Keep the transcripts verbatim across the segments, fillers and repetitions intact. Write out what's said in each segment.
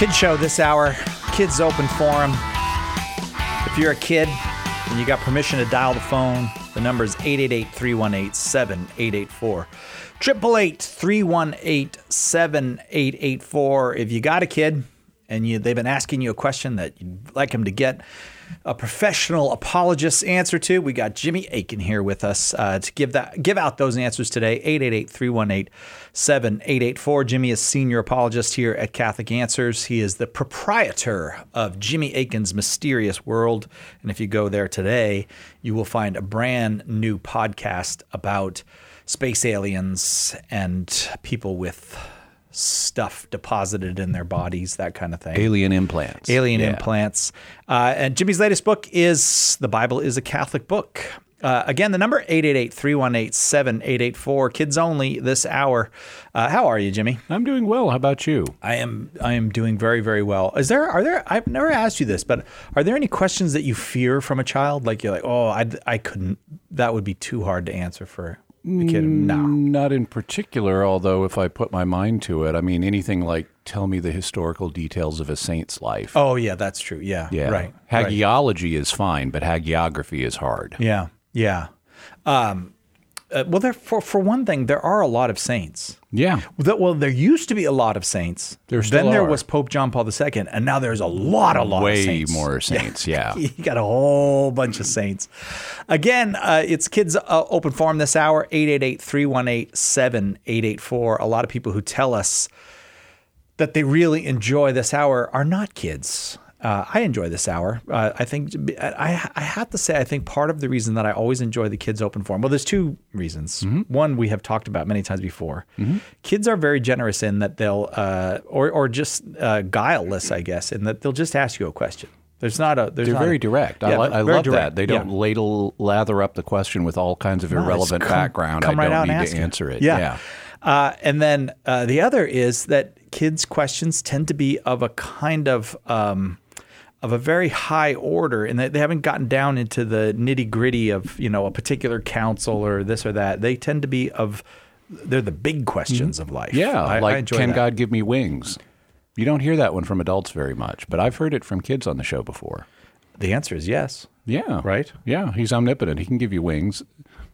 Kid Show this hour. Kids Open Forum. If you're a kid and you got permission to dial the phone, the number is eight eight eight, three one eight, seven eight eight four. eight eight eight, three one eight, seven eight eight four. If you got a kid and you they've been asking you a question that you'd like them to get a professional apologist's answer to, we got Jimmy Akin here with us uh, to give that give out those answers today. eight eight eight, three one eight, seven eight eight four. Jimmy is senior apologist here at Catholic Answers. He is the proprietor of Jimmy Akin's Mysterious World. And if you go there today, you will find a brand new podcast about space aliens and people with stuff deposited in their bodies, that kind of thing. Alien implants. Alien yeah. implants. Uh, and Jimmy's latest book is The Bible is a Catholic Book. Uh, again, the number eight eight eight, three one eight, seven eight eight four. Kids only this hour. Uh, how are you, Jimmy? I'm doing well. How about you? I am I am doing very, very well. Is there, are there, I've never asked you this, but are there any questions that you fear from a child? Like you're like, oh, I, I couldn't, that would be too hard to answer for a kid. No. Not in particular, although if I put my mind to it, I mean, anything like tell me the historical details of a saint's life. Oh, yeah, that's true. Yeah, yeah. right. Hagiology right. is fine, but hagiography is hard. Yeah, yeah. Um, uh, well, there for for one thing, there are a lot of saints. Yeah. Well, there used to be a lot of saints. There still Then there are. was Pope John Paul the Second, and now there's a lot, a lot Way of saints. Way more saints, yeah. You got a whole bunch of saints. Again, uh, it's Kids uh, Open Forum this hour, eight eight eight, three one eight, seven eight eight four. A lot of people who tell us that they really enjoy this hour are not kids. Uh, I enjoy this hour. Uh, I think I, I have to say I think part of the reason that I always enjoy the Kids Open Forum. Well, there's two reasons. Mm-hmm. One we have talked about many times before. Mm-hmm. Kids are very generous in that they'll, uh, or or just uh, guileless, I guess, in that they'll just ask you a question. There's not a. There's They're not very a, direct. Yeah, I, li- I love direct. that. They don't yeah. ladle lather up the question with all kinds of No, irrelevant come, background. Come I right don't out need and ask to answer it. Yeah. yeah. Uh, and then uh, the other is that kids' questions tend to be of a kind of. Um, of a very high order, and they haven't gotten down into the nitty gritty of, you know, a particular council or this or that. They tend to be of, they're the big questions mm-hmm. of life. Yeah, I, like, I enjoy can that. God give me wings? You don't hear that one from adults very much, but I've heard it from kids on the show before. The answer is yes. Yeah. Right? Yeah, he's omnipotent. He can give you wings.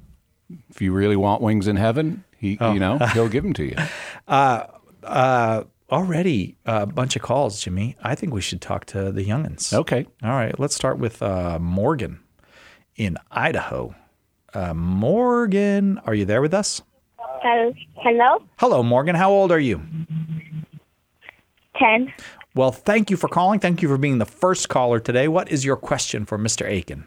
If you really want wings in heaven, he, oh. you know, he'll give them to you. Uh, uh, Already a bunch of calls, Jimmy. I think we should talk to the youngins. Okay. All right. Let's start with uh, Morgan in Idaho. Uh, Morgan, are you there with us? Uh, hello? Hello, Morgan. How old are you? Ten. Well, thank you for calling. Thank you for being the first caller today. What is your question for Mister Akin?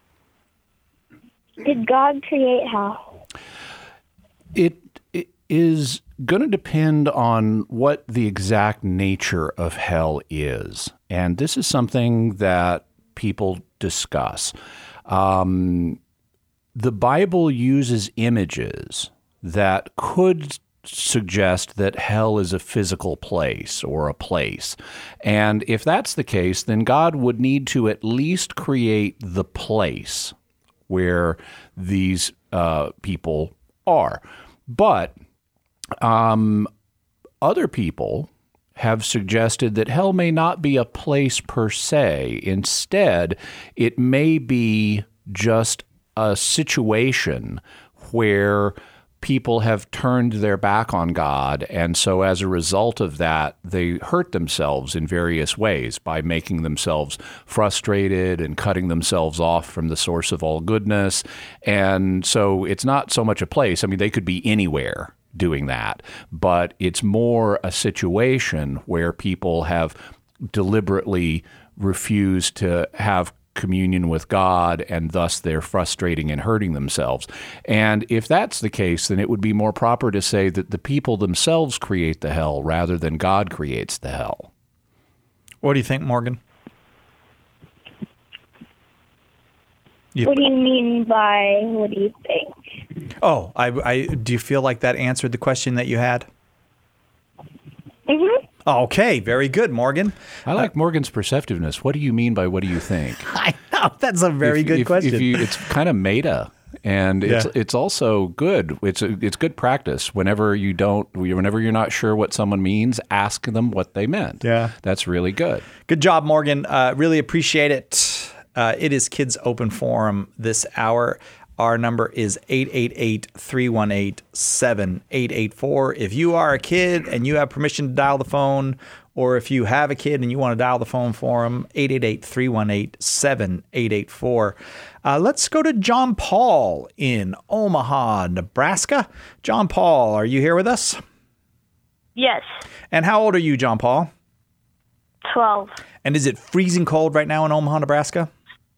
Did God create hell? It, it is going to depend on what the exact nature of hell is. And this is something that people discuss. Um, the Bible uses images that could suggest that hell is a physical place or a place. And if that's the case, then God would need to at least create the place where these uh, people are. But Um, other people have suggested that hell may not be a place per se. Instead, it may be just a situation where people have turned their back on God, and so as a result of that, they hurt themselves in various ways by making themselves frustrated and cutting themselves off from the source of all goodness. And so it's not so much a place. I mean, they could be anywhere doing that, but it's more a situation where people have deliberately refused to have communion with God, and thus they're frustrating and hurting themselves. And if that's the case, then it would be more proper to say that the people themselves create the hell rather than God creates the hell. What do you think, Morgan? You, what do you mean by what do you think? Oh, I, I do you feel like that answered the question that you had? Mm-hmm. Okay, very good, Morgan. I like uh, Morgan's perceptiveness. What do you mean by what do you think? I know, that's a very if, good if, question. If you, it's kind of meta. And it's Yeah. it's also good. It's a, it's good practice. Whenever you don't, whenever you're not sure what someone means, ask them what they meant. Yeah. That's really good. Good job, Morgan. Uh, really appreciate it. Uh, it is Kids Open Forum this hour. Our number is eight eight eight, three one eight, seven eight eight four. If you are a kid and you have permission to dial the phone, or if you have a kid and you want to dial the phone for them, eight eight eight, three one eight, seven eight eight four. Uh, let's go to John Paul in Omaha, Nebraska. John Paul, are you here with us? Yes. And how old are you, John Paul? twelve. And is it freezing cold right now in Omaha, Nebraska?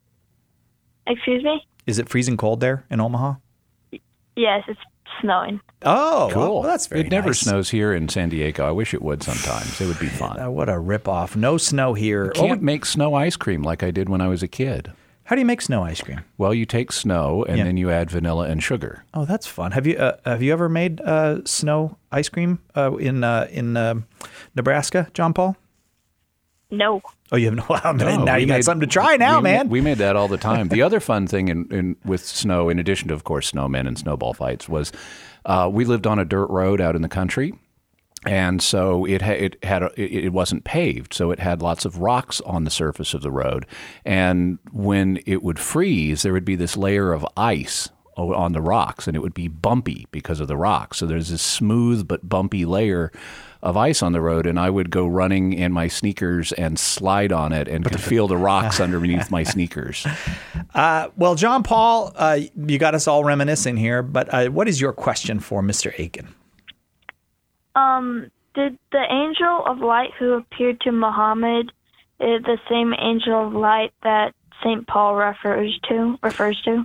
Excuse me? Is it freezing cold there in Omaha? Yes, it's snowing. Oh, Cool. well, that's very It never nice. snows here in San Diego. I wish it would sometimes. It would be fun. Uh, what a ripoff. No snow here. Can't Oh, make snow ice cream like I did when I was a kid. how do you make snow ice cream? Well, you take snow and Yeah. then you add vanilla and sugar. Oh, that's fun. Have you uh, have you ever made uh, snow ice cream uh, in uh, in uh, Nebraska, John Paul? No. Oh, you haven't. Wow, No, now we you got made- something to try now, we man. Ma- we made that all the time. The other fun thing in, in with snow, in addition to, of course, snowmen and snowball fights, was uh, we lived on a dirt road out in the country. And so it ha- it had a, it, it wasn't paved, so it had lots of rocks on the surface of the road. And when it would freeze, there would be this layer of ice o- on the rocks, and it would be bumpy because of the rocks. So there's this smooth but bumpy layer of ice on the road, and I would go running in my sneakers and slide on it, and could feel the rocks underneath my sneakers. Uh, well, John Paul, uh, you got us all reminiscing here. But uh, what is your question for Mister Aiken? Um, did the angel of light who appeared to Muhammad is the same angel of light that Saint Paul refers to refers to?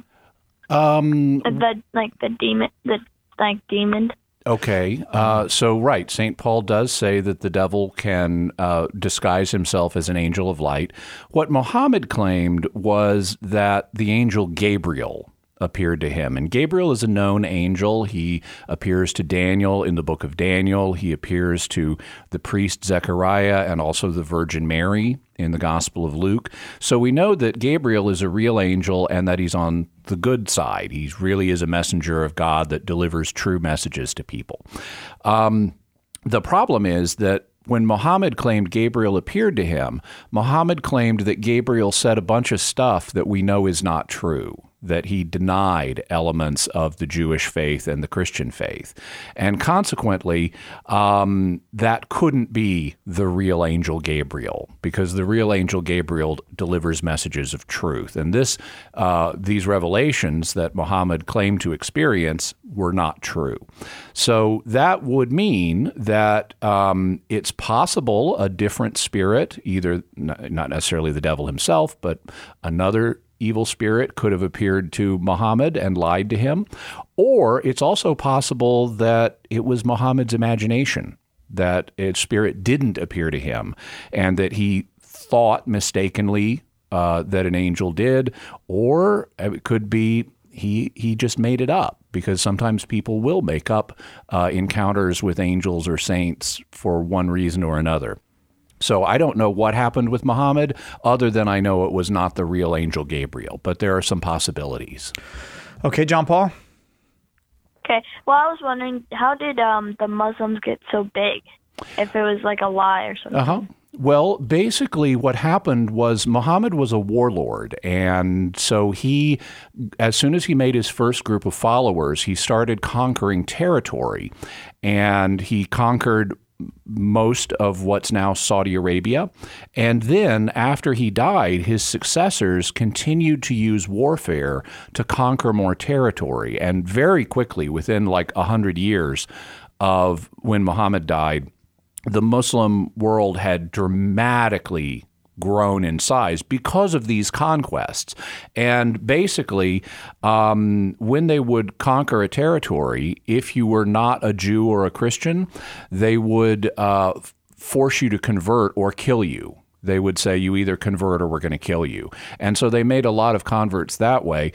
Um, The like the demon the like demon. Okay, uh, so right, Saint Paul does say that the devil can uh, disguise himself as an angel of light. What Muhammad claimed was that the angel Gabriel appeared to him. And Gabriel is a known angel. He appears to Daniel in the book of Daniel. He appears to the priest Zechariah and also the Virgin Mary in the Gospel of Luke. So we know that Gabriel is a real angel and that he's on the good side. He really is a messenger of God that delivers true messages to people. Um, the problem is that when Muhammad claimed Gabriel appeared to him, Muhammad claimed that Gabriel said a bunch of stuff that we know is not true, that he denied elements of the Jewish faith and the Christian faith. And consequently, um, that couldn't be the real angel Gabriel, because the real angel Gabriel delivers messages of truth. And this, uh, these revelations that Muhammad claimed to experience were not true. So that would mean that um, it's possible a different spirit, either not necessarily the devil himself, but another evil spirit could have appeared to Muhammad and lied to him. Or it's also possible that it was Muhammad's imagination, that a spirit didn't appear to him and that he thought mistakenly uh, that an angel did, or it could be he he just made it up, because sometimes people will make up uh, encounters with angels or saints for one reason or another. So I don't know what happened with Muhammad, other than I know it was not the real angel Gabriel, but there are some possibilities. Okay, John Paul. Okay. Well, I was wondering, how did um the Muslims get so big? If it was like a lie or something. Uh-huh. Well, basically what happened was Muhammad was a warlord, and so he, as soon as he made his first group of followers, he started conquering territory, and he conquered most of what's now Saudi Arabia. And then after he died, his successors continued to use warfare to conquer more territory. And very quickly, within like a hundred years of when Muhammad died, the Muslim world had dramatically grown in size because of these conquests. And basically, um, when they would conquer a territory, if you were not a Jew or a Christian, they would uh, force you to convert or kill you. They would say, you either convert or we're going to kill you. And so they made a lot of converts that way.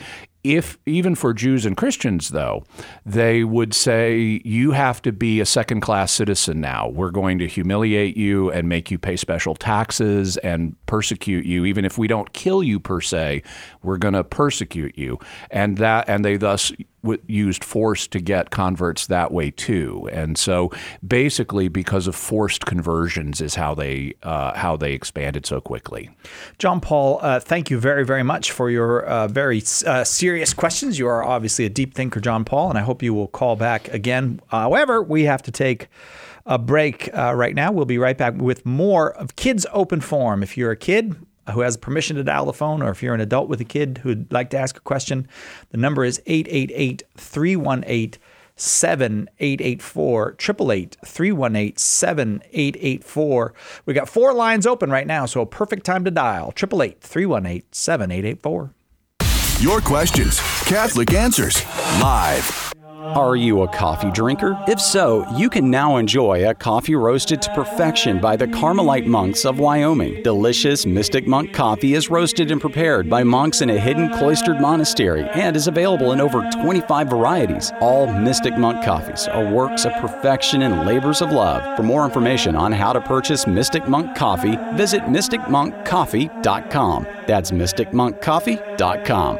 If even for Jews and Christians, though, they would say you have to be a second-class citizen now. We're going to humiliate you and make you pay special taxes and persecute you. Even if we don't kill you per se, we're going to persecute you. And that, and they thus w- used force to get converts that way too. And so, basically, because of forced conversions, is how they uh, how they expanded so quickly. John Paul, uh, thank you very, very much for your uh, very uh, serious questions. You are obviously a deep thinker, John Paul, and I hope you will call back again. However, we have to take a break uh, right now. We'll be right back with more of Kids Open Forum. If you're a kid who has permission to dial the phone, or if you're an adult with a kid who'd like to ask a question, the number is eight eight eight, three one eight, seven eight eight four, eight eight eight, three one eight, seven eight eight four. We got four lines open right now, so a perfect time to dial. eight eight eight, three one eight, seven eight eight four. Your questions, Catholic Answers, live. Are you a coffee drinker? If so, you can now enjoy a coffee roasted to perfection by the Carmelite monks of Wyoming. Delicious Mystic Monk coffee is roasted and prepared by monks in a hidden cloistered monastery and is available in over twenty-five varieties. All Mystic Monk coffees are works of perfection and labors of love. For more information on how to purchase Mystic Monk coffee, visit mystic monk coffee dot com. That's mystic monk coffee dot com.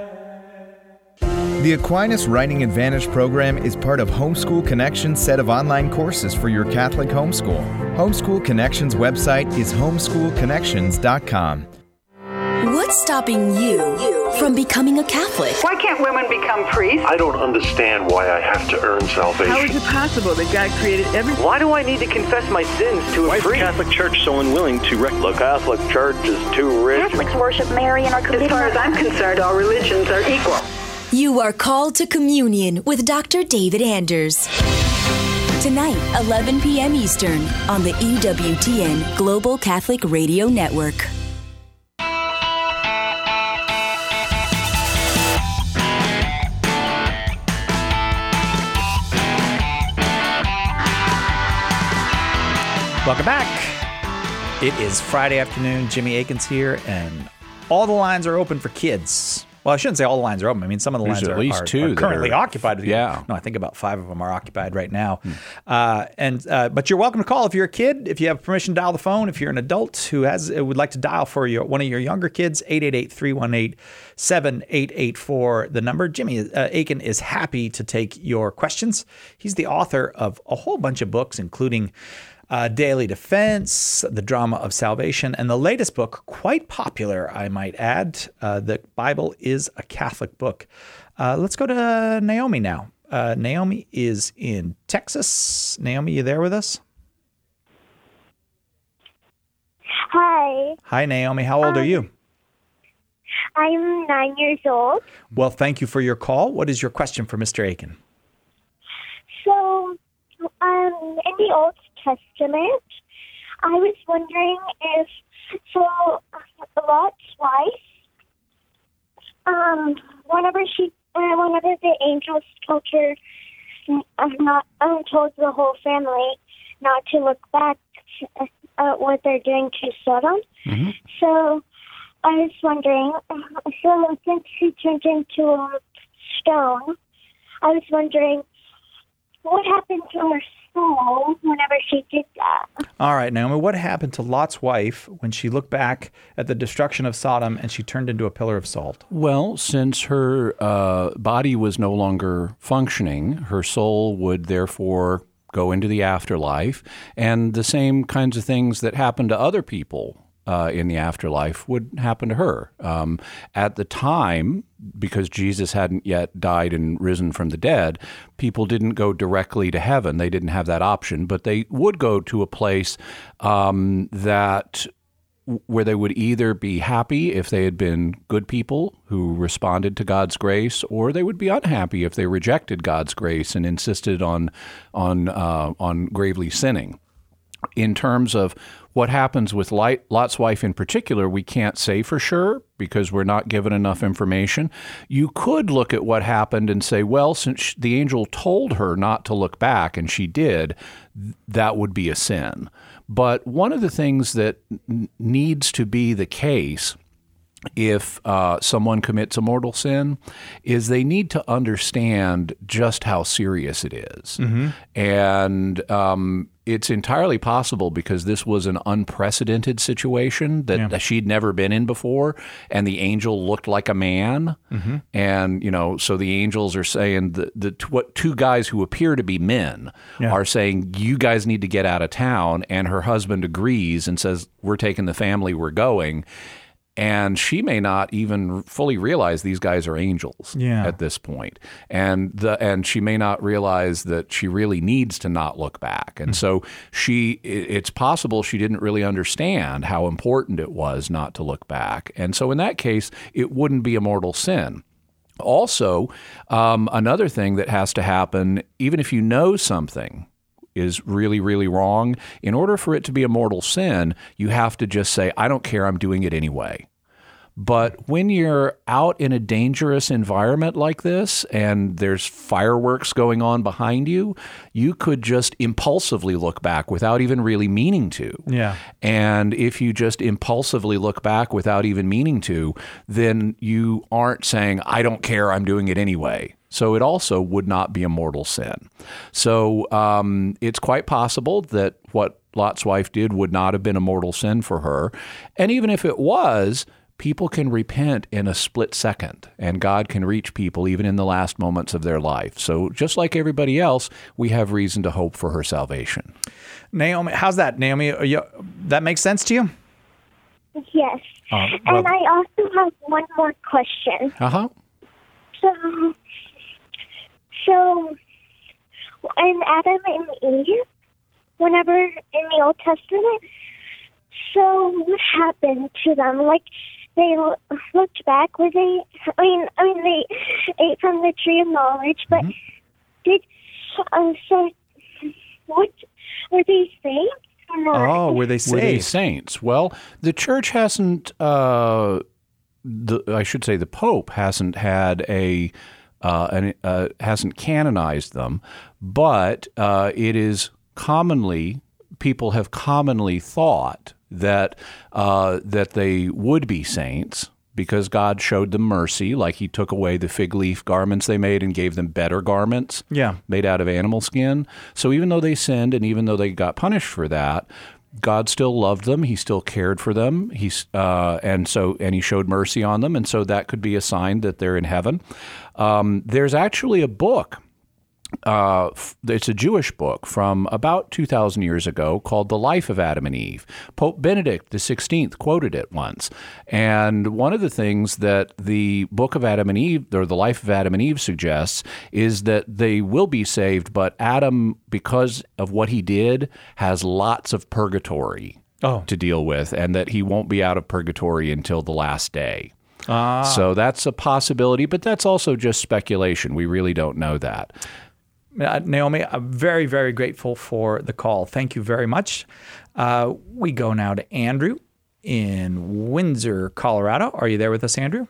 The Aquinas Writing Advantage program is part of Homeschool Connections' set of online courses for your Catholic homeschool. Homeschool Connections' website is homeschool connections dot com. What's stopping you from becoming a Catholic? Why can't women become priests? I don't understand why I have to earn salvation. How is it possible that God created everything? Why do I need to confess my sins to a Why priest? Why is the Catholic Church so unwilling to rec- The Catholic Church is too rich. Catholics worship Mary and are committed. As far as I'm concerned, all religions are equal. You are called to communion with Doctor David Anders. Tonight, eleven p.m. Eastern, on the E W T N Global Catholic Radio Network. Welcome back. It is Friday afternoon. Jimmy Akin's here, and all the lines are open for kids. Well, I shouldn't say all the lines are open. I mean, some of the There's lines at are, least are, two are currently are, occupied. Yeah. No, I think about five of them are occupied right now. Hmm. Uh, and uh, But you're welcome to call if you're a kid, if you have permission to dial the phone, if you're an adult who has would like to dial for your, one of your younger kids, eight eight eight, three one eight, seven eight eight four, the number. Jimmy uh, Akin is happy to take your questions. He's the author of a whole bunch of books, including Uh, Daily Defense, The Drama of Salvation, and the latest book, quite popular, I might add, uh, The Bible is a Catholic Book. Uh, let's go to Naomi now. Uh, Naomi is in Texas. Naomi, you there with us? Hi. Hi, Naomi. How old um, are you? I'm nine years old. Well, thank you for your call. What is your question for Mister Akin? So, um, in the Old Testament, I was wondering if, so Lot's wife, um, whenever she, uh, whenever the angels told her, uh, not, uh, told the whole family not to look back at uh, what they're doing to Sodom. Mm-hmm. So, I was wondering, uh, so since she turned into a stone, I was wondering, what happened to her soul whenever she did that? All right, Naomi, what happened to Lot's wife when she looked back at the destruction of Sodom and she turned into a pillar of salt? Well, since her uh, body was no longer functioning, her soul would therefore go into the afterlife, and the same kinds of things that happened to other people Uh, in the afterlife would happen to her. Um, at the time, because Jesus hadn't yet died and risen from the dead, people didn't go directly to heaven. They didn't have that option, but they would go to a place um, that where they would either be happy if they had been good people who responded to God's grace, or they would be unhappy if they rejected God's grace and insisted on on uh, on gravely sinning. In terms of what happens with Lot's wife in particular, we can't say for sure because we're not given enough information. You could look at what happened and say, well, since the angel told her not to look back and she did, that would be a sin. But one of the things that n- needs to be the case if uh, someone commits a mortal sin is they need to understand just how serious it is. Mm-hmm. And um, it's entirely possible because this was an unprecedented situation that, Yeah. that she'd never been in before, and the angel looked like a man. Mm-hmm. And, you know, so the angels are saying that the tw- two guys who appear to be men Yeah. are saying, you guys need to get out of town. And her husband agrees and says, we're taking the family, we're going. And she may not even fully realize these guys are angels Yeah. at this point. And the and she may not realize that she really needs to not look back. And so she it- it's possible she didn't really understand how important it was not to look back. And so in that case, it wouldn't be a mortal sin. Also, um, another thing that has to happen, even if you know something is really, really wrong, in order for it to be a mortal sin, you have to just say, I don't care, I'm doing it anyway. But when you're out in a dangerous environment like this and there's fireworks going on behind you, you could just impulsively look back without even really meaning to. Yeah. And if you just impulsively look back without even meaning to, then you aren't saying, I don't care, I'm doing it anyway. So it also would not be a mortal sin. So um, it's quite possible that what Lot's wife did would not have been a mortal sin for her. And even if it was, people can repent in a split second, and God can reach people even in the last moments of their life. So just like everybody else, we have reason to hope for her salvation. Naomi, how's that, Naomi? Are you, that makes sense to you? Yes. Uh, well- and I also have one more question. Uh-huh. So, so, in Adam and Eve, whenever in the Old Testament, so what happened to them? Like, they lo- looked back. Were they? I mean, I mean, they ate from the tree of knowledge, but Mm-hmm. did uh, so? What were they saints? Or not? Oh, were they Were they saved? saints? Well, the church hasn't, uh, the, I should say the Pope hasn't had a, uh, an, uh, hasn't canonized them, but uh, it is commonly, people have commonly thought that uh, that they would be saints because God showed them mercy, like he took away the fig leaf garments they made and gave them better garments Yeah. made out of animal skin. So even though they sinned and even though they got punished for that, God still loved them. He still cared for them. He's uh, and so and he showed mercy on them, and so that could be a sign that they're in heaven. Um, there's actually a book. Uh, it's a Jewish book from about two thousand years ago called The Life of Adam and Eve. Pope Benedict the sixteenth quoted it once. And one of the things that the book of Adam and Eve, or The Life of Adam and Eve suggests is that they will be saved, but Adam, because of what he did, has lots of purgatory Oh. to deal with, and that he won't be out of purgatory until the last day. Ah. So that's a possibility, but that's also just speculation. We really don't know that. Uh, Naomi, I'm very, very grateful for the call. Thank you very much. Uh, we go now to Andrew in Windsor, Colorado. Are you there with us, Andrew?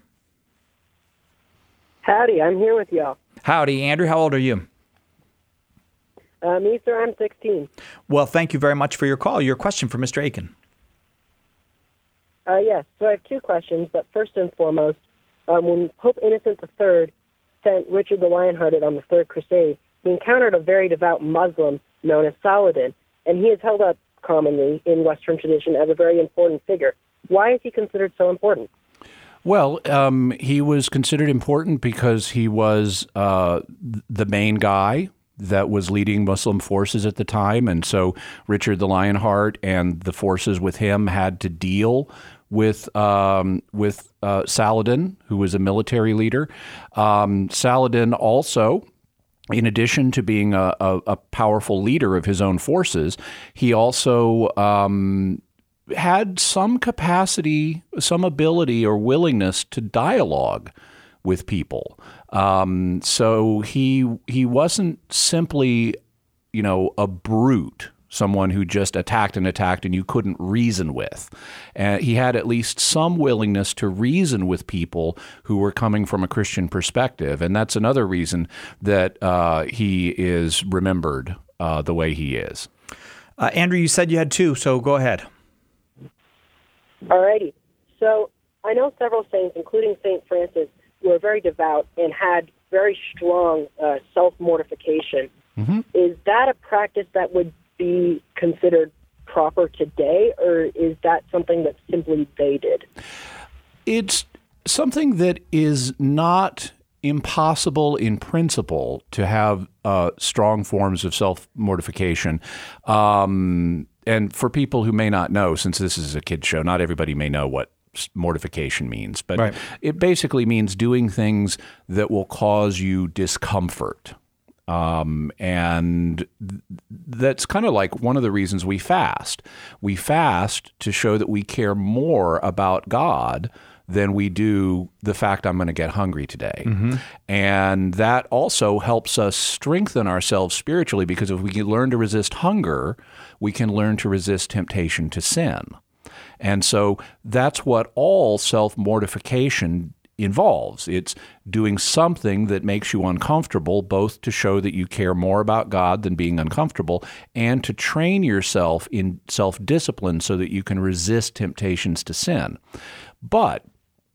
Howdy, I'm here with y'all. Howdy, Andrew. How old are you? Uh, me, sir, I'm sixteen. Well, thank you very much for your call. Your question for Mister Aiken. Uh, yes, so I have two questions, but first and foremost, um, when Pope Innocent the Third sent Richard the Lionhearted on the Third Crusade, he encountered a very devout Muslim known as Saladin, and he is held up commonly in Western tradition as a very important figure. Why is he considered so important? Well, um, he was considered important because he was uh, the main guy that was leading Muslim forces at the time. And so Richard the Lionheart and the forces with him had to deal with um, with uh, Saladin, who was a military leader. Um, Saladin also, in addition to being a, a, a powerful leader of his own forces, he also um, had some capacity, some ability or willingness to dialogue with people. Um, so he he wasn't simply, you know, a brute, someone who just attacked and attacked and you couldn't reason with. Uh, he had at least some willingness to reason with people who were coming from a Christian perspective. And that's another reason that uh, he is remembered uh, the way he is. Uh, Andrew, you said you had two, so go ahead. Alrighty. So I know several saints, including Saint Francis, who were very devout and had very strong uh, self-mortification. Mm-hmm. Is that a practice that would be considered proper today, or is that something that simply they did? It's something that is not impossible in principle to have uh, strong forms of self-mortification. Um, and for people who may not know, since this is a kid's show, not everybody may know what mortification means, but right. It basically means doing things that will cause you discomfort. Um, and th- that's kind of like one of the reasons we fast. We fast to show that we care more about God than we do the fact I'm going to get hungry today. Mm-hmm. And that also helps us strengthen ourselves spiritually, because if we can learn to resist hunger, we can learn to resist temptation to sin. And so that's what all self-mortification involves. It's doing something that makes you uncomfortable, both to show that you care more about God than being uncomfortable, and to train yourself in self-discipline so that you can resist temptations to sin. But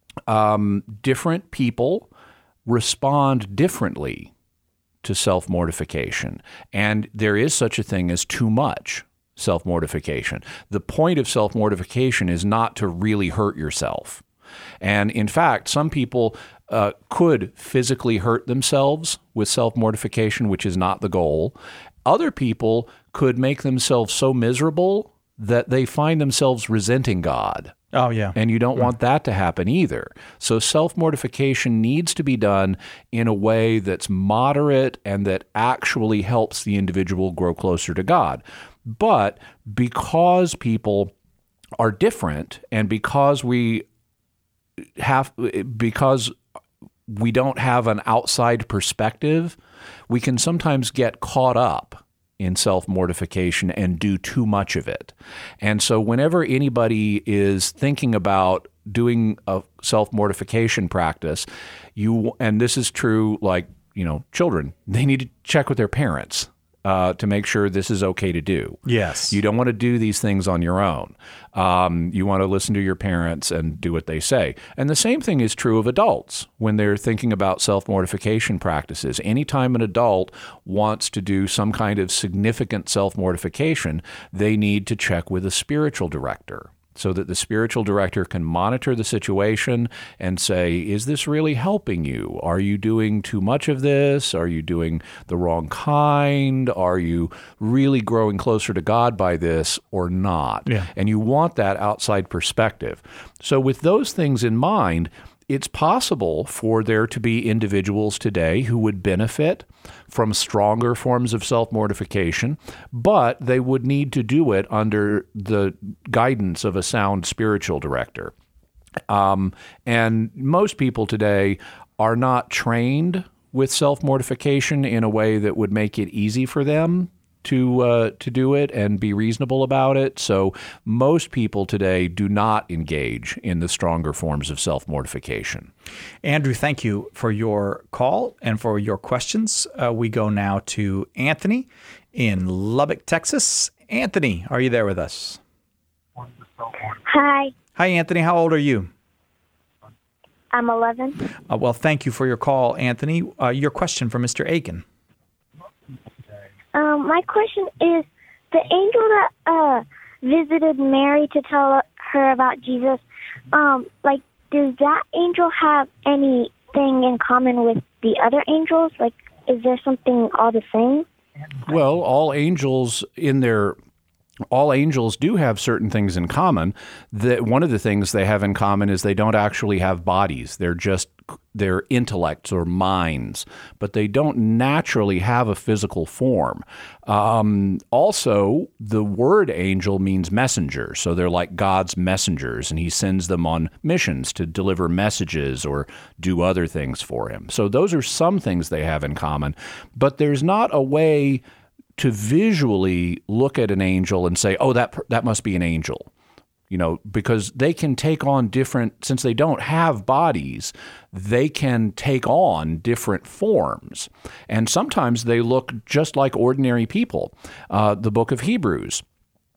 um, different people respond differently to self-mortification, and there is such a thing as too much self-mortification. The point of self-mortification is not to really hurt yourself. And in fact, some people uh, could physically hurt themselves with self-mortification, which is not the goal. Other people could make themselves so miserable that they find themselves resenting God. Oh, yeah. And you don't right. want that to happen either. So self-mortification needs to be done in a way that's moderate and that actually helps the individual grow closer to God. But because people are different, and because we have, because we don't have an outside perspective, we can sometimes get caught up in self-mortification and do too much of it. And so whenever anybody is thinking about doing a self-mortification practice, you, and this is true, like, you know, children, they need to check with their parents Uh, to make sure this is okay to do. Yes. You don't want to do these things on your own. Um, you want to listen to your parents and do what they say. And the same thing is true of adults when they're thinking about self-mortification practices. Anytime an adult wants to do some kind of significant self-mortification, they need to check with a spiritual director, so that the spiritual director can monitor the situation and say, is this really helping you? Are you doing too much of this? Are you doing the wrong kind? Are you really growing closer to God by this or not? Yeah. And you want that outside perspective. So with those things in mind, it's possible for there to be individuals today who would benefit from stronger forms of self-mortification, but they would need to do it under the guidance of a sound spiritual director. Um, and most people today are not trained with self-mortification in a way that would make it easy for them to uh, to do it and be reasonable about it. So most people today do not engage in the stronger forms of self-mortification. Andrew, thank you for your call and for your questions. Uh, we go now to Anthony in Lubbock, Texas. Anthony, are you there with us? Hi, Hi, Anthony. How old are you? I'm eleven. Uh, well, thank you for your call, Anthony. Uh, your question for Mister Aiken. Um, my question is, the angel that uh, visited Mary to tell her about Jesus, um, like, does that angel have anything in common with the other angels? Like, is there something all the same? Well, all angels in their all angels do have certain things in common. That one of the things they have in common is they don't actually have bodies. They're just their intellects or minds, but they don't naturally have a physical form. Um, also, the word angel means messenger, so they're like God's messengers, and he sends them on missions to deliver messages or do other things for him. So those are some things they have in common, but there's not a way to visually look at an angel and say, oh, that that must be an angel. You know, because they can take on different, since they don't have bodies, they can take on different forms. And sometimes they look just like ordinary people. Uh, the book of Hebrews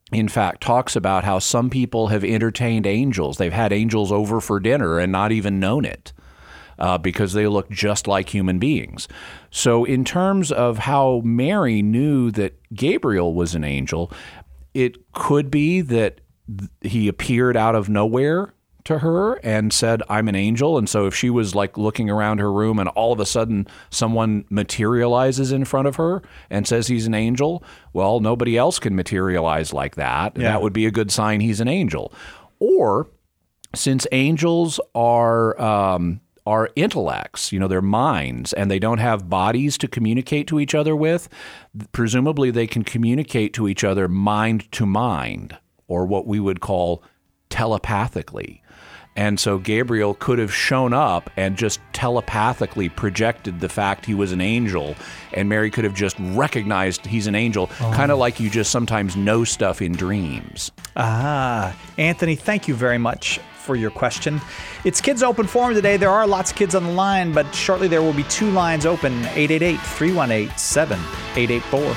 in fact, talks about how some people have entertained angels. They've had angels over for dinner and not even known it uh, because they look just like human beings. So in terms of how Mary knew that Gabriel was an angel, it could be that he appeared out of nowhere to her and said, I'm an angel. And so if she was like looking around her room and all of a sudden someone materializes in front of her and says he's an angel, well, nobody else can materialize like that. And Yeah. that would be a good sign he's an angel. Or since angels are um, are intellects, you know, they're minds, and they don't have bodies to communicate to each other with, presumably they can communicate to each other mind to mind, or what we would call telepathically. And so Gabriel could have shown up and just telepathically projected the fact he was an angel, and Mary could have just recognized he's an angel, Oh. kind of like you just sometimes know stuff in dreams. Ah, Anthony, thank you very much for your question. It's Kids Open Forum today. There are lots of kids on the line, but shortly there will be two lines open, eight eight eight, three one eight, seven eight eight four.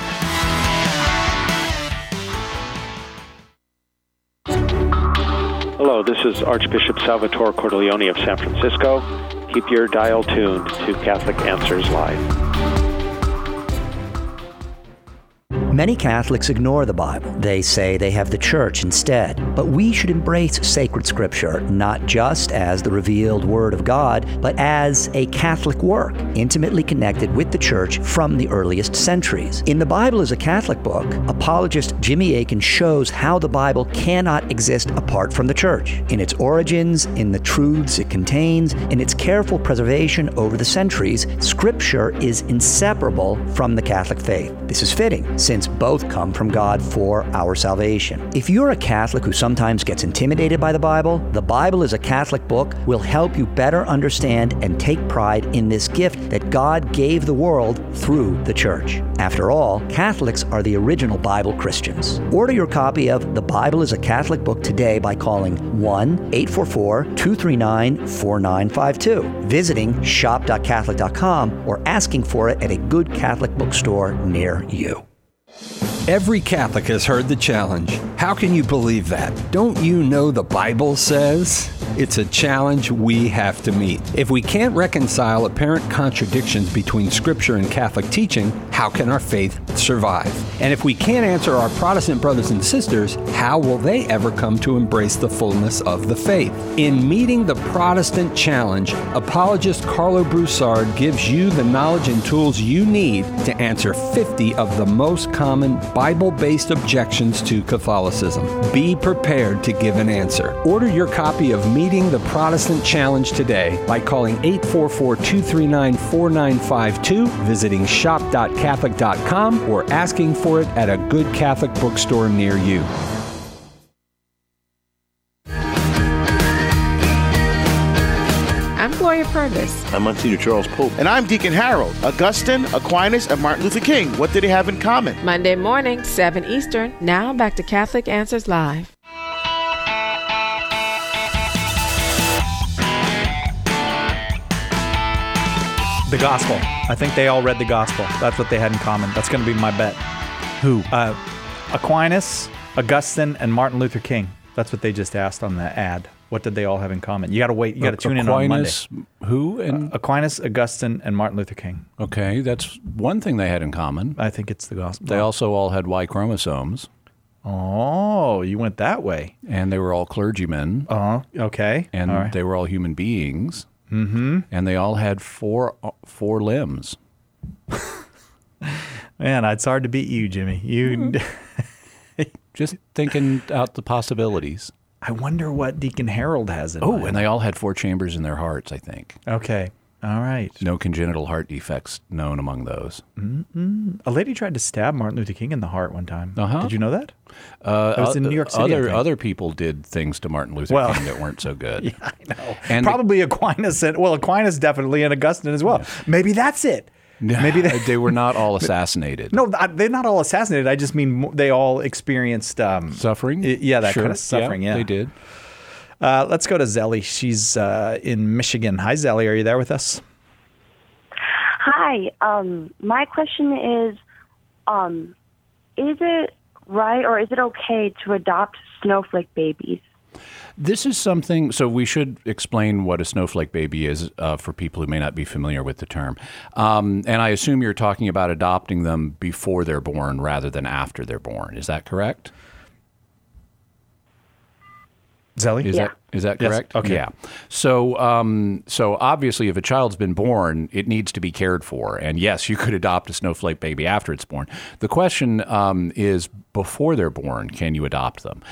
Hello, this is Archbishop Salvatore Cordileone of San Francisco. Keep your dial tuned to Catholic Answers Live. Many Catholics ignore the Bible. They say they have the church instead. But we should embrace sacred scripture, not just as the revealed Word of God, but as a Catholic work, intimately connected with the church from the earliest centuries. In The Bible is a Catholic Book, apologist Jimmy Akin shows how the Bible cannot exist apart from the church, in its origins, in the truths it contains, in its careful preservation over the centuries. Scripture is inseparable from the Catholic faith. This is fitting, since both come from God for our salvation. If you're a Catholic who sometimes gets intimidated by the Bible, The Bible is a Catholic Book will help you better understand and take pride in this gift that God gave the world through the church. After all, Catholics are the original Bible Christians. Order your copy of The Bible is a Catholic Book today by calling one eight four four, two three nine, four nine five two, visiting shop dot catholic dot com, or asking for it at a good Catholic bookstore near you. Every Catholic has heard the challenge. How can you believe that? Don't you know the Bible says? It's a challenge we have to meet. If we can't reconcile apparent contradictions between Scripture and Catholic teaching, how can our faith survive? And if we can't answer our Protestant brothers and sisters, how will they ever come to embrace the fullness of the faith? In meeting the Protestant challenge, apologist Carlo Broussard gives you the knowledge and tools you need to answer fifty of the most common Bible-based objections to Catholicism. Be prepared to give an answer. Order your copy of Meeting the Protestant Challenge today by calling eight four four, two three nine, four nine five two, visiting shop dot catholic dot com, or asking for it at a good Catholic bookstore near you. I'm Gloria Purvis. I'm Monsignor Charles Pope. And I'm Deacon Harold. Augustine, Aquinas, and Martin Luther King. What did they have in common? Monday morning, seven Eastern. Now back to Catholic Answers Live. The gospel. I think they all read the gospel. That's what they had in common. That's going to be my bet. Who? Uh, Aquinas, Augustine, and Martin Luther King. That's what they just asked on the ad. What did they all have in common? You got to wait. You got to tune in on Monday. Aquinas, who? And uh, Aquinas, Augustine, and Martin Luther King. Okay, that's one thing they had in common. I think it's the gospel. They also all had Y chromosomes. Oh, you went that way. And they were all clergymen. Oh, okay. And all right. they were all human beings. Mm-hmm. And they all had four four limbs. Man, it's hard to beat you, Jimmy. You just thinking out the possibilities. I wonder what Deacon Harold has in Oh, mind. and they all had four chambers in their hearts, I think. Okay. All right. No congenital heart defects known among those. Mm-mm. A lady tried to stab Martin Luther King in the heart one time. Uh-huh. Did you know that? Uh, It was in New York City, I Other think. other people did things to Martin Luther Well, King that weren't so good. Yeah, I know. And Probably Aquinas and well, Aquinas definitely, and Augustine as well. Yeah. Maybe that's it. Maybe they, they were not all assassinated. No, they're not all assassinated. I just mean they all experienced um, suffering. Yeah, that sure. kind of suffering. Yeah, yeah. They did. Uh, let's go to Zelly. She's uh, in Michigan. Hi, Zelly. Are you there with us? Hi. Um, my question is, um, is it right, or is it okay to adopt snowflake babies? This is something, so we should explain what a snowflake baby is uh, for people who may not be familiar with the term. Um, and I assume you're talking about adopting them before they're born rather than after they're born. Is that correct? Zelly? Is Yeah. that is that Yes. correct? Okay. Yeah. So um, so obviously, if a child's been born, it needs to be cared for. And yes, you could adopt a snowflake baby after it's born. The question um, is, before they're born, can you adopt them?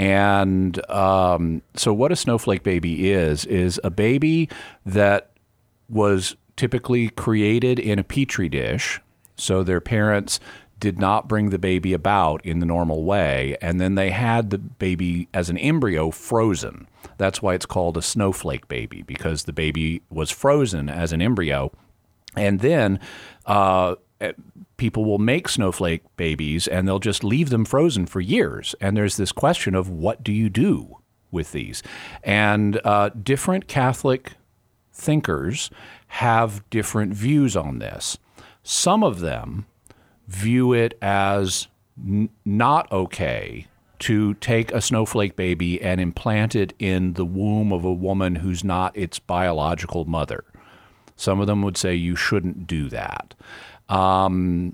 And um, so what a snowflake baby is, is a baby that was typically created in a petri dish. So their parents did not bring the baby about in the normal way, and then they had the baby as an embryo frozen. That's why it's called a snowflake baby, because the baby was frozen as an embryo. And then uh, people will make snowflake babies, and they'll just leave them frozen for years. And there's this question of, what do you do with these? And uh, different Catholic thinkers have different views on this. Some of them view it as n- not okay to take a snowflake baby and implant it in the womb of a woman who's not its biological mother. Some of them would say you shouldn't do that. Um,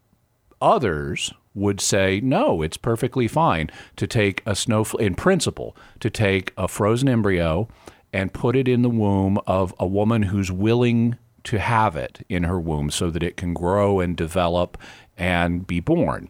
others would say, no, it's perfectly fine to take a snowflake, in principle, to take a frozen embryo and put it in the womb of a woman who's willing to have it in her womb so that it can grow and develop and be born.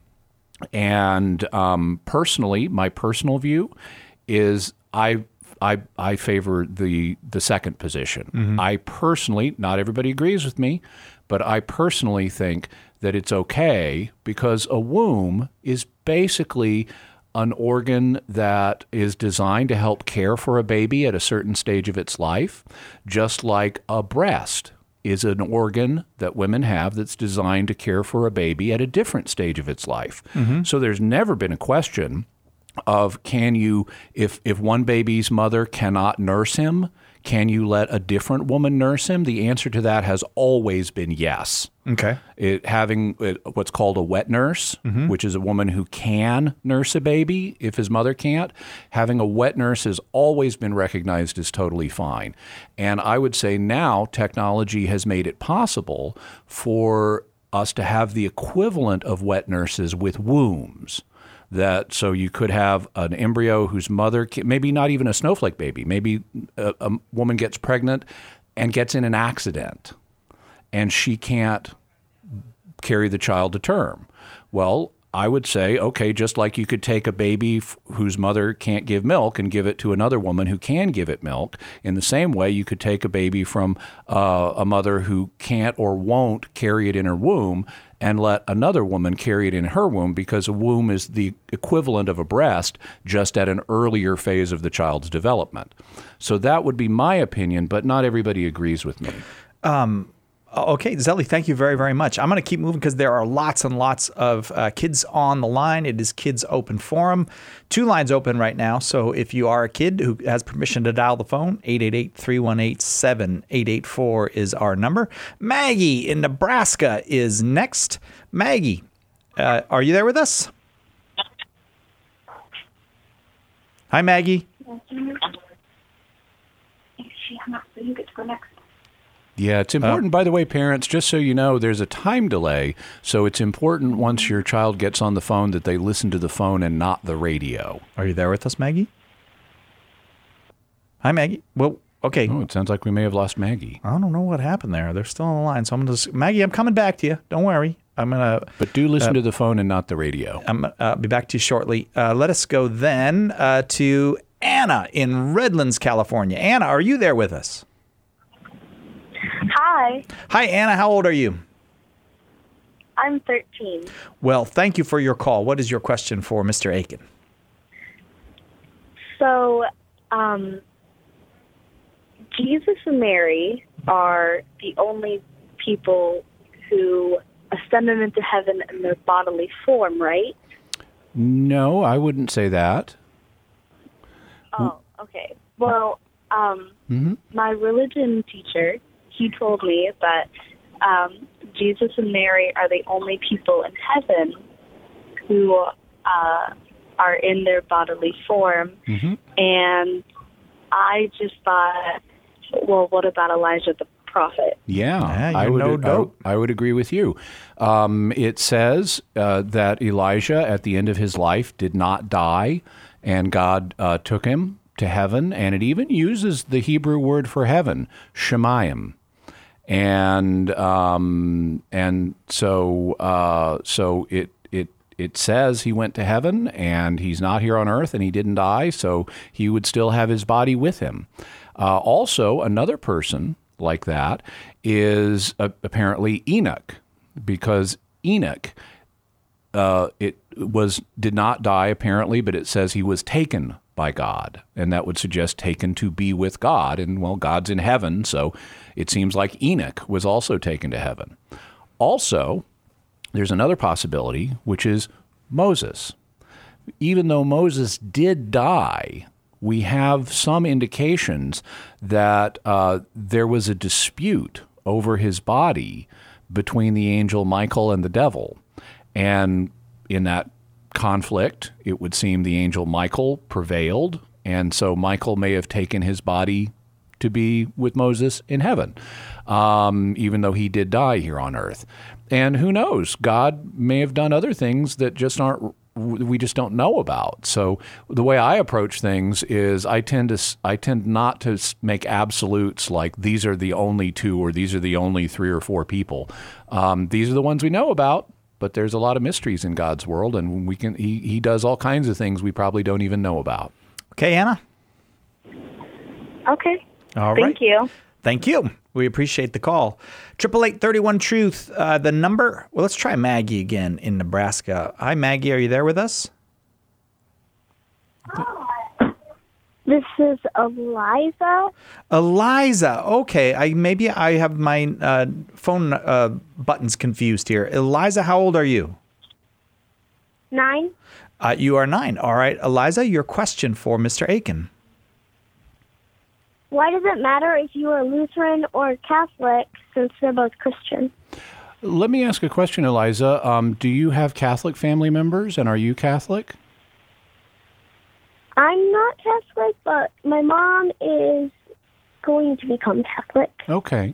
And um, personally, my personal view is I I I favor the the second position. Mhm. I personally, not everybody agrees with me, but I personally think that it's okay because a womb is basically an organ that is designed to help care for a baby at a certain stage of its life, just like a breast is an organ that women have that's designed to care for a baby at a different stage of its life. Mhm. So there's never been a question of, can you, if if one baby's mother cannot nurse him, can you let a different woman nurse him? The answer to that has always been yes. Okay. It, having it, what's called a wet nurse, Mhm. which is a woman who can nurse a baby if his mother can't, having a wet nurse has always been recognized as totally fine. And I would say now technology has made it possible for us to have the equivalent of wet nurses with wombs. That so you could have an embryo whose mother, maybe not even a snowflake baby, maybe a, a woman gets pregnant and gets in an accident and she can't carry the child to term. Well, I would say, okay, just like you could take a baby f- whose mother can't give milk and give it to another woman who can give it milk, in the same way you could take a baby from uh, a mother who can't or won't carry it in her womb and let another woman carry it in her womb, because a womb is the equivalent of a breast, just at an earlier phase of the child's development. So that would be my opinion, but not everybody agrees with me. Um, okay, Zelly, thank you very, very much. I'm going to keep moving because there are lots and lots of uh, kids on the line. It is Kids Open Forum. Two lines open right now. So if you are a kid who has permission to dial the phone, eight eight eight, three one eight, seven eight eight four is our number. Maggie in Nebraska is next. Maggie, uh, are you there with us? Hi, Maggie. She hung up, so you get to go next. Yeah, it's important, by the way, parents, just so you know, there's a time delay. So it's important once your child gets on the phone that they listen to the phone and not the radio. Are you there with us, Maggie? Hi, Maggie. Well, okay. Oh, it sounds like we may have lost Maggie. I don't know what happened there. They're still on the line. So I'm going to, Maggie, I'm coming back to you. Don't worry. I'm going to. But do listen uh, to the phone and not the radio. I'm, I'll be back to you shortly. Uh, let us go then uh, to Anna in Redlands, California. Anna, are you there with us? Hi, Hi, Anna. How old are you? I'm thirteen. Well, thank you for your call. What is your question for Mister Aiken? So, um, Jesus and Mary are the only people who ascended into heaven in their bodily form, right? No, I wouldn't say that. Oh, okay. Well, um, Mm-hmm. my religion teacher, he told me that um, Jesus and Mary are the only people in heaven who uh, are in their bodily form. Mm-hmm. And I just thought, well, what about Elijah the prophet? Yeah, Yeah, I you're would. no I, dope. I would agree with you. Um, it says uh, that Elijah, at the end of his life, did not die, and God uh, took him to heaven. And it even uses the Hebrew word for heaven, shemayim. And um, and so uh, so it it it says he went to heaven, and he's not here on earth, and he didn't die, so he would still have his body with him. Uh, also, another person like that is uh, apparently Enoch, because Enoch uh, it was did not die apparently, but it says he was taken by God, and that would suggest taken to be with God. And well, God's in heaven, so it seems like Enoch was also taken to heaven. Also, there's another possibility, which is Moses. Even though Moses did die, we have some indications that uh, there was a dispute over his body between the angel Michael and the devil. And in that conflict, it would seem the angel Michael prevailed, and so Michael may have taken his body to be with Moses in heaven, um, even though he did die here on earth. And who knows? God may have done other things that just aren't we just don't know about. So the way I approach things is I tend to I tend not to make absolutes like these are the only two or these are the only three or four people. Um, these are the ones we know about, but there's a lot of mysteries in God's world, and we can he, he does all kinds of things we probably don't even know about. Okay, Anna? Okay. All Thank right. you. Thank you. We appreciate the call. Triple eight thirty one truth. Uh, the number. Well, let's try Maggie again in Nebraska. Hi, Maggie. Are you there with us? This is Eliza. Eliza. Okay. I maybe I have my uh, phone uh, buttons confused here. Eliza, how old are you? Nine. Uh, you are nine. All right, Eliza. Your question for Mister Aiken. Why does it matter if you are Lutheran or Catholic, since they're both Christian? Let me ask a question, Eliza. Um, do you have Catholic family members, and are you Catholic? I'm not Catholic, but my mom is going to become Catholic. Okay.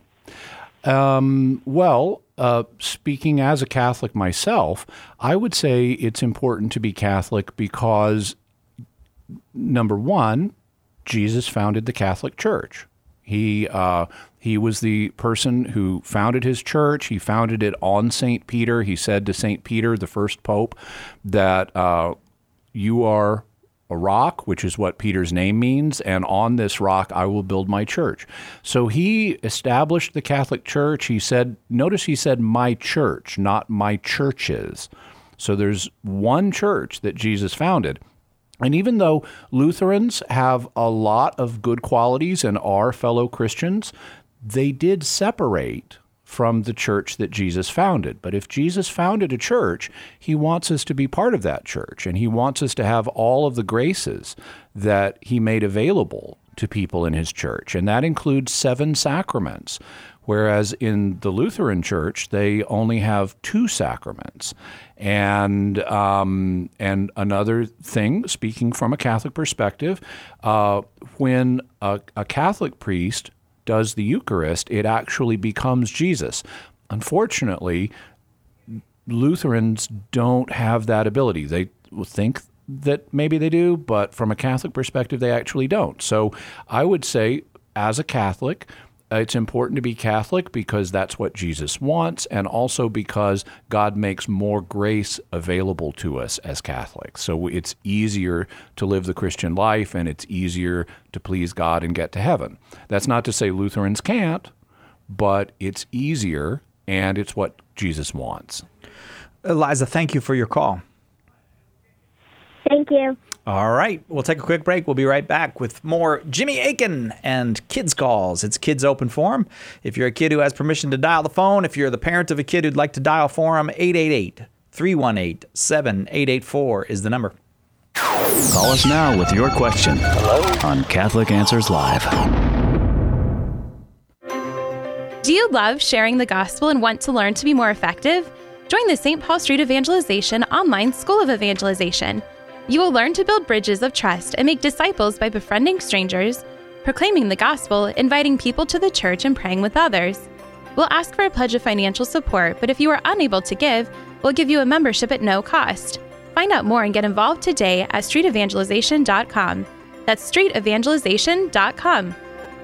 Um, well, uh, speaking as a Catholic myself, I would say it's important to be Catholic because, number one, Jesus founded the Catholic Church. He uh, he was the person who founded his church. He founded it on Saint Peter. He said to Saint Peter, the first pope, that uh, you are a rock, which is what Peter's name means, and on this rock I will build my church. So he established the Catholic Church. He said, notice he said my church, not my churches. So there's one church that Jesus founded. And even though Lutherans have a lot of good qualities and are fellow Christians, they did separate from the church that Jesus founded. But if Jesus founded a church, he wants us to be part of that church, and he wants us to have all of the graces that he made available to people in his church. And that includes seven sacraments, whereas in the Lutheran Church, they only have two sacraments. And um, and another thing, speaking from a Catholic perspective, uh, when a, a Catholic priest does the Eucharist, it actually becomes Jesus. Unfortunately, Lutherans don't have that ability. They think that maybe they do, but from a Catholic perspective, they actually don't. So I would say, as a Catholic, it's important to be Catholic because that's what Jesus wants, and also because God makes more grace available to us as Catholics. So it's easier to live the Christian life, and it's easier to please God and get to heaven. That's not to say Lutherans can't, but it's easier, and it's what Jesus wants. Eliza, thank you for your call. Thank you. All right. We'll take a quick break. We'll be right back with more Jimmy Aiken and Kids Calls. It's Kids Open Forum. If you're a kid who has permission to dial the phone, if you're the parent of a kid who'd like to dial for him, eight eight eight, three one eight, seven eight eight four is the number. Call us now with your question. Hello? On Catholic Answers Live. Do you love sharing the gospel and want to learn to be more effective? Join the Saint Paul Street Evangelization online School of Evangelization. You will learn to build bridges of trust and make disciples by befriending strangers, proclaiming the gospel, inviting people to the church, and praying with others. We'll ask for a pledge of financial support, but if you are unable to give, we'll give you a membership at no cost. Find out more and get involved today at street evangelization dot com. That's street evangelization dot com.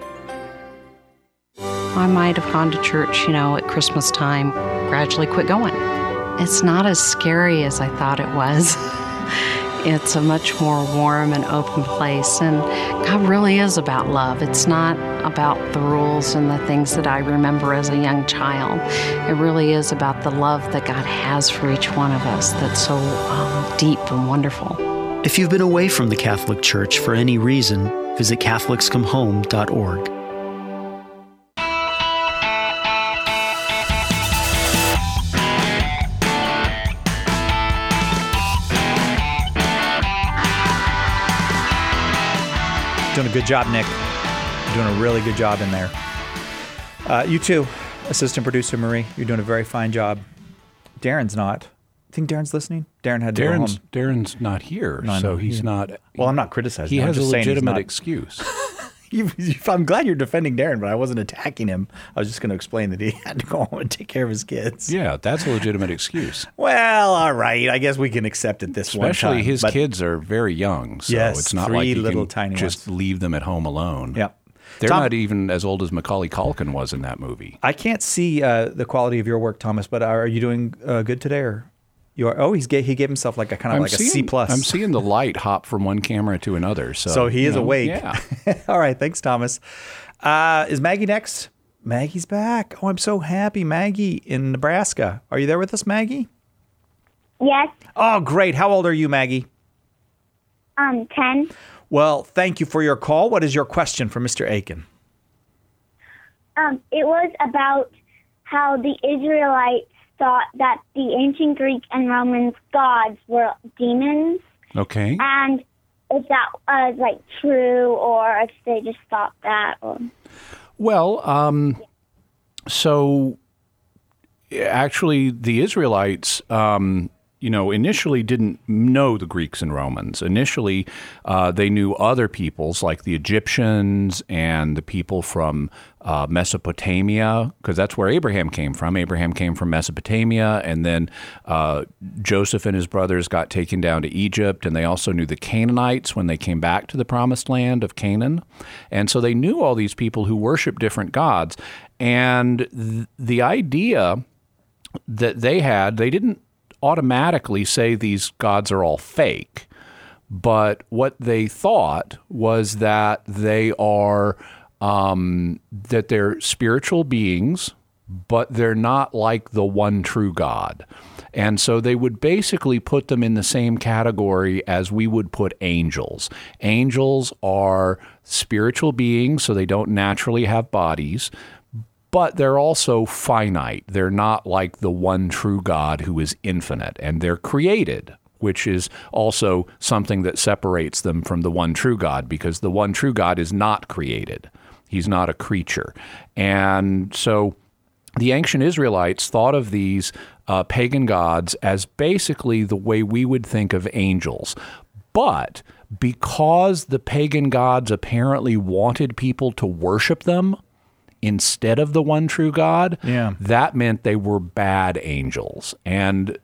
I might have gone to church, you know, at Christmas time, gradually quit going. It's not as scary as I thought it was. It's a much more warm and open place, and God really is about love. It's not about the rules and the things that I remember as a young child. It really is about the love that God has for each one of us that's so um, deep and wonderful. If you've been away from the Catholic Church for any reason, visit Catholics Come Home dot org. Doing a good job, Nick. You're doing a really good job in there. Uh, you too, assistant producer Marie. You're doing a very fine job. Darren's not. Think Darren's listening? Darren had to Darren's, go home. Darren's not here, No, so no, he's he- not. Well, I'm not criticizing He him. I'm has a just saying he's legitimate not- excuse. You, you, I'm glad you're defending Darren, but I wasn't attacking him. I was just going to explain that he had to go home and take care of his kids. Yeah, that's a legitimate excuse. Well, all right. I guess we can accept it this one Especially time. his but- kids are very young, so Yes, it's not three like you little can tiny just leave them at home alone. Yeah. They're Tom- not even as old as Macaulay Culkin was in that movie. I can't see uh, the quality of your work, Thomas, but are you doing uh, good today? Or you are? Oh, he's ga- he gave himself like a kind of I'm like seeing, a C plus. I'm seeing the light hop from one camera to another. So, So he is you know, awake. Yeah. All right. Thanks, Thomas. Uh, is Maggie next? Maggie's back. Oh, I'm so happy. Maggie in Nebraska. Are you there with us, Maggie? Yes. Oh, great. How old are you, Maggie? Um, ten. Well, thank you for your call. What is your question for Mister Aiken? Um, it was about how the Israelites thought that the ancient Greek and Roman gods were demons, Okay. and if that was like true, or if they just thought that. Or Well, um, so actually, the Israelites, um, you know, initially didn't know the Greeks and Romans. Initially, uh, they knew other peoples like the Egyptians and the people from uh, Mesopotamia, because that's where Abraham came from. Abraham came from Mesopotamia, and then uh, Joseph and his brothers got taken down to Egypt, and they also knew the Canaanites when they came back to the promised land of Canaan. And so they knew all these people who worship different gods. And th- the idea that they had, they didn't automatically say these gods are all fake, but what they thought was that they are um, that they're spiritual beings, but they're not like the one true God. And so they would basically put them in the same category as we would put angels. Angels are spiritual beings, so they don't naturally have bodies, but they're also finite. They're not like the one true God who is infinite, and they're created, which is also something that separates them from the one true God, because the one true God is not created. He's not a creature. And so the ancient Israelites thought of these uh, pagan gods as basically the way we would think of angels. But because the pagan gods apparently wanted people to worship them instead of the one true God, Yeah. that meant they were bad angels. And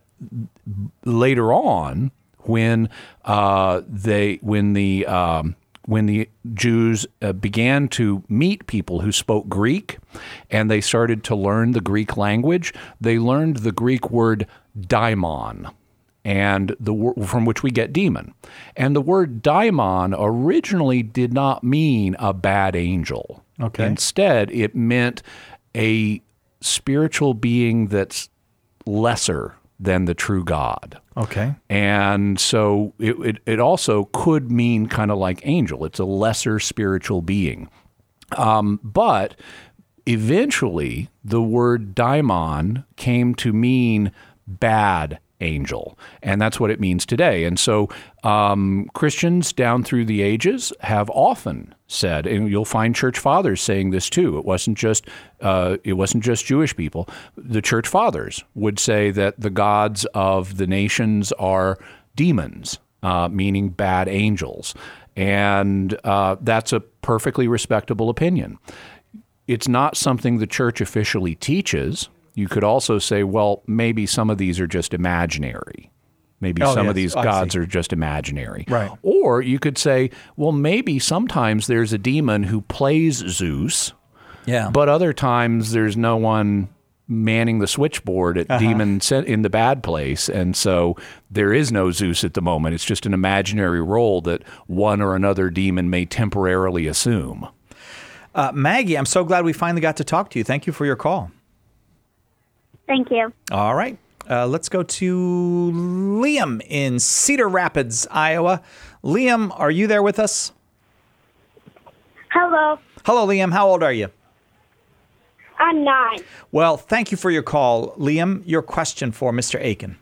later on, when uh, they when the um, when the Jews uh, began to meet people who spoke Greek, and they started to learn the Greek language, they learned the Greek word daimon, and the wor- from which we get demon. And the word daimon originally did not mean a bad angel. Okay. Instead, it meant a spiritual being that's lesser than the true God. Okay. And so it, it, it also could mean kind of like angel. It's a lesser spiritual being. Um, but eventually, the word daimon came to mean bad angel. And that's what it means today. And so um, Christians down through the ages have often said, and you'll find church fathers saying this too. It wasn't just uh, it wasn't just Jewish people. The church fathers would say that the gods of the nations are demons, uh, meaning bad angels. And uh, that's a perfectly respectable opinion. It's not something the church officially teaches. You could also say, well, maybe some of these are just imaginary. Maybe oh, some yes. of these I gods see. are just imaginary. Right. Or you could say, well, maybe sometimes there's a demon who plays Zeus, yeah. but other times there's no one manning the switchboard at Uh-huh. demon in the bad place. And so there is no Zeus at the moment. It's just an imaginary role that one or another demon may temporarily assume. Uh, Maggie, I'm so glad we finally got to talk to you. Thank you for your call. Thank you. All right. Uh, let's go to Liam in Cedar Rapids, Iowa. Liam, are you there with us? Hello. Hello, Liam. How old are you? I'm nine. Well, thank you for your call. Liam, your question for Mister Aiken.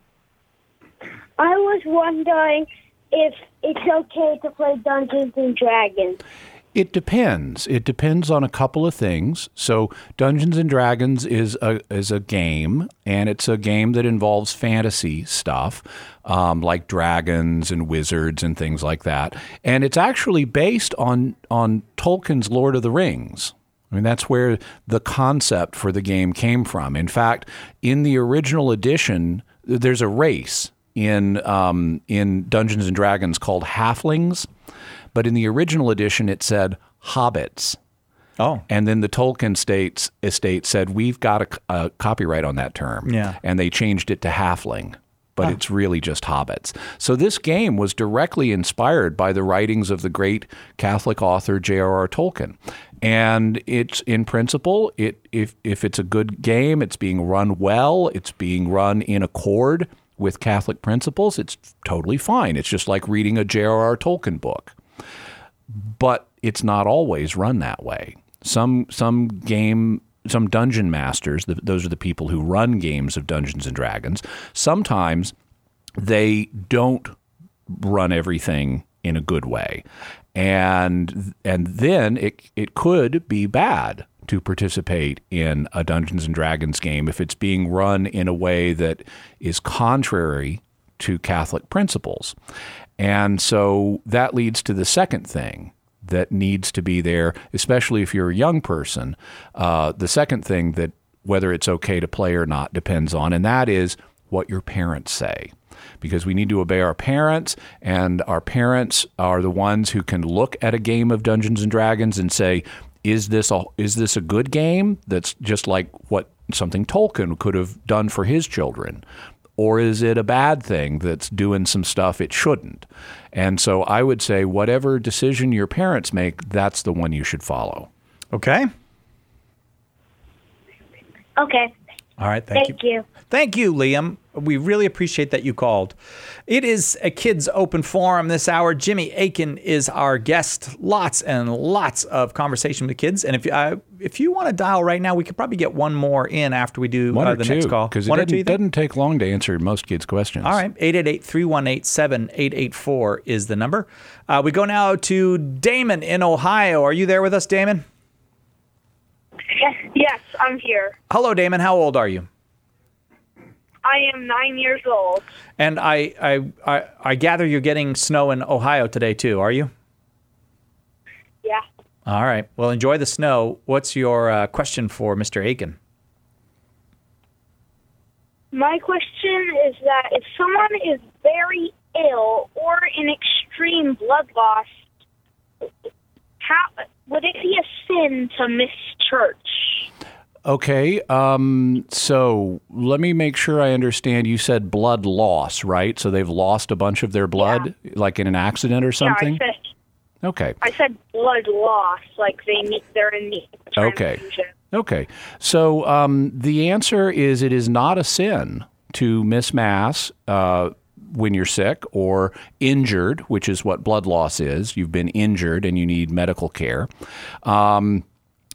I was wondering if it's okay to play Dungeons and Dragons. It depends. It depends on a couple of things. So Dungeons and Dragons is a is a game, and it's a game that involves fantasy stuff, um, like dragons and wizards and things like that. And it's actually based on on Tolkien's Lord of the Rings. I mean, that's where the concept for the game came from. In fact, in the original edition, there's a race in um, in Dungeons and Dragons called halflings. But in the original edition, it said hobbits. Oh. And then the Tolkien states, estate said, we've got a, a copyright on that term. Yeah. And they changed it to halfling. But Oh. it's really just hobbits. So this game was directly inspired by the writings of the great Catholic author J R R Tolkien. And it's, in principle, it if if it's a good game, it's being run well, it's being run in accord with Catholic principles, it's totally fine. It's just like reading a J R R Tolkien book. But it's not always run that way. Some some game, some dungeon masters, the, those are the people who run games of Dungeons and Dragons, sometimes they don't run everything in a good way. And and then it it could be bad to participate in a Dungeons and Dragons game if it's being run in a way that is contrary to Catholic principles. And so that leads to the second thing that needs to be there, especially if you're a young person. Uh, the second thing that whether it's okay to play or not depends on, and that is what your parents say. Because we need to obey our parents, and our parents are the ones who can look at a game of Dungeons and Dragons and say, is this a, is this a good game that's just like what something Tolkien could have done for his children? Or is it a bad thing that's doing some stuff it shouldn't? And so I would say whatever decision your parents make, that's the one you should follow. Okay. Okay. All right. Thank, Thank you. Thank you, Liam. We really appreciate that you called. It is a kids open forum this hour. Jimmy Aiken is our guest. Lots and lots of conversation with the kids. And if you, uh, if you want to dial right now, we could probably get one more in after we do One uh, or the two, next call. because it One or doesn't, two, you think? doesn't take long to answer most kids' questions. All right. eight eight eight, three one eight, seven eight eight four is the number. Uh, we go now to Damon in Ohio. Are you there with us, Damon? Yes, I'm here. Hello, Damon. How old are you? I am nine years old. And I, I, I, I gather you're getting snow in Ohio today, too, are you? Yeah. All right. Well, enjoy the snow. What's your uh, question for Mister Aiken? My question is that if someone is very ill or in extreme blood loss, how would it be a sin to miss church? Okay, um, so let me make sure I understand. You said blood loss, right? So they've lost a bunch of their blood, yeah. like in an accident or something? Yeah, I said, okay. I said blood loss, like they need, they're in need of transfusion. Okay. Okay. So um, the answer is it is not a sin to miss Mass uh, when you're sick or injured, which is what blood loss is. You've been injured and you need medical care. Um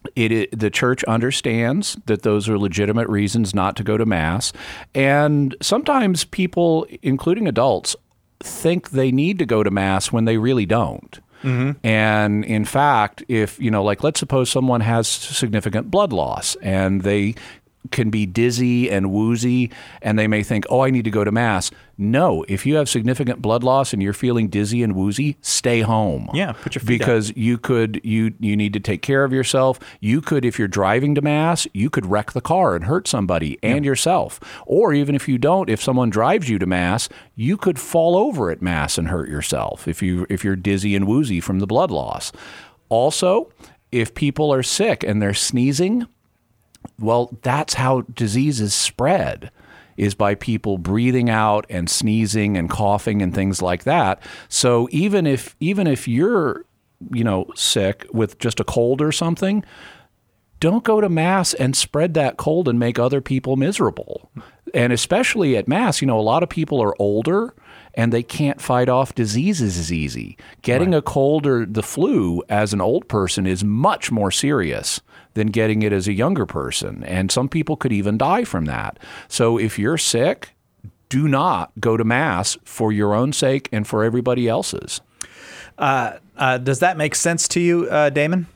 It, it the church understands that those are legitimate reasons not to go to Mass, and sometimes people, including adults, think they need to go to Mass when they really don't. Mm-hmm. And in fact, if, you know, like let's suppose someone has significant blood loss and they can be dizzy and woozy and they may think, oh, I need to go to Mass. No, if you have significant blood loss and you're feeling dizzy and woozy, stay home. Yeah, put your feet Because up. you could, you, you need to take care of yourself. You could, if you're driving to Mass, you could wreck the car and hurt somebody and Yeah. yourself. Or even if you don't, if someone drives you to Mass, you could fall over at Mass and hurt yourself if you, if you're dizzy and woozy from the blood loss. Also, if people are sick and they're sneezing, well, that's how diseases spread, is by people breathing out and sneezing and coughing and things like that. So even if even if you're, you know, sick with just a cold or something, don't go to Mass and spread that cold and make other people miserable. And especially at Mass, you know, a lot of people are older and they can't fight off diseases as easy. Getting right. a cold or the flu as an old person is much more serious than getting it as a younger person. And some people could even die from that. So if you're sick, do not go to Mass for your own sake and for everybody else's. Uh, uh, does that make sense to you, uh, Damon?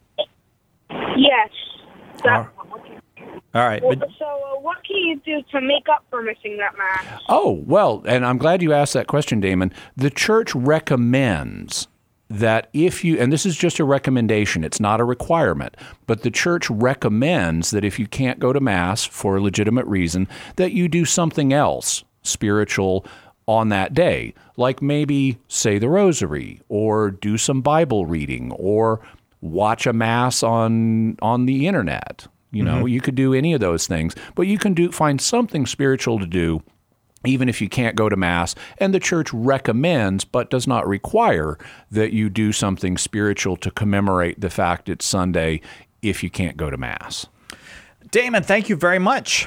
Yes. That, All right. well, But, so uh, what can you do to make up for missing that Mass? Oh, well, and I'm glad you asked that question, Damon. The church recommends that if you, and this is just a recommendation, it's not a requirement, but the church recommends that if you can't go to Mass for a legitimate reason, that you do something else spiritual on that day, like maybe say the rosary or do some Bible reading or watch a Mass on on the internet. You know, mm-hmm. you could do any of those things, but you can do find something spiritual to do even if you can't go to Mass. And the church recommends, but does not require, that you do something spiritual to commemorate the fact it's Sunday if you can't go to Mass. Damon, thank you very much.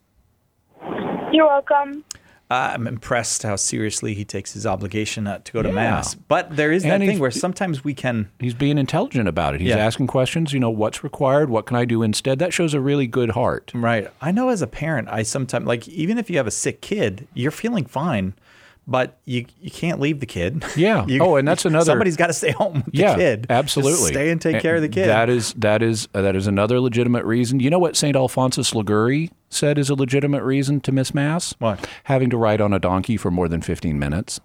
You're welcome. Uh, I'm impressed how seriously he takes his obligation uh, to go to Yeah. Mass. But there is that And thing he's- where sometimes we can... He's being intelligent about it. He's Yeah. asking questions, you know, what's required? What can I do instead? That shows a really good heart. Right. I know as a parent, I sometimes, like, even if you have a sick kid, you're feeling fine, but you you can't leave the kid. Yeah. You- oh, and that's another. Somebody's got to stay home with yeah, the kid. absolutely. Just stay and take care of the kid. That is that is uh, that is another legitimate reason. You know what Saint Alphonsus Liguori said is a legitimate reason to miss Mass? What? Having to ride on a donkey for more than fifteen minutes.